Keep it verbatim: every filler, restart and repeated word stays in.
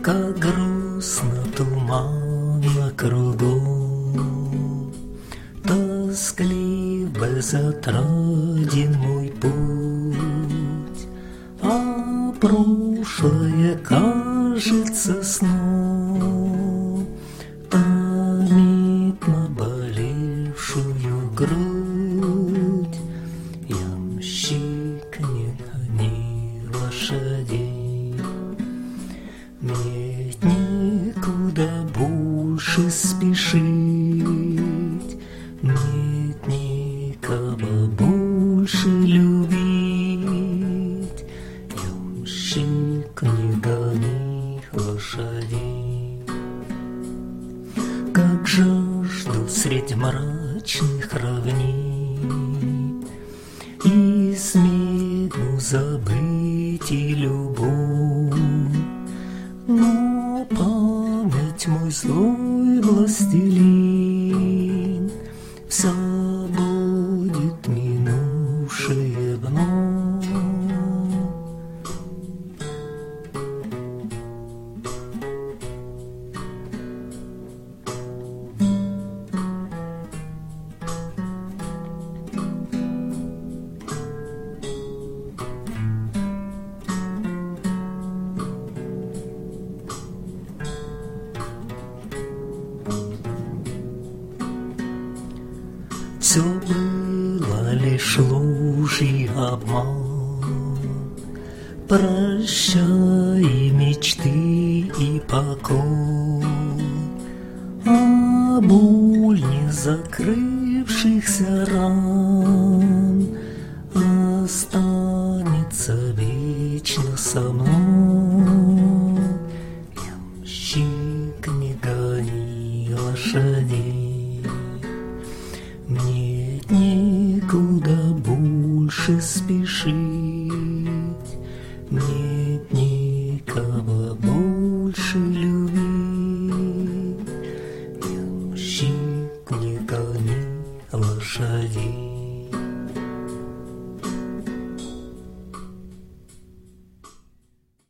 как грустно, туманно кругом, тосклив, безотраден мой путь, а прошлое кажется сном, томит наболевшую грудь. Ямщик, не гони лошадей, мне никуда больше спешить, нет никого больше любить. Ямщик, не гони лошадей, как жажду средь мрачных равнин, и смею забыть и любовь, но память мой злой властелин все будет минувшее вновь. Все было лишь ложь и обман, прощай мечты и покой, а боль не закрывшихся ран останется вечно со мной. Ямщик, не гони лошадей, мне никуда больше спешить.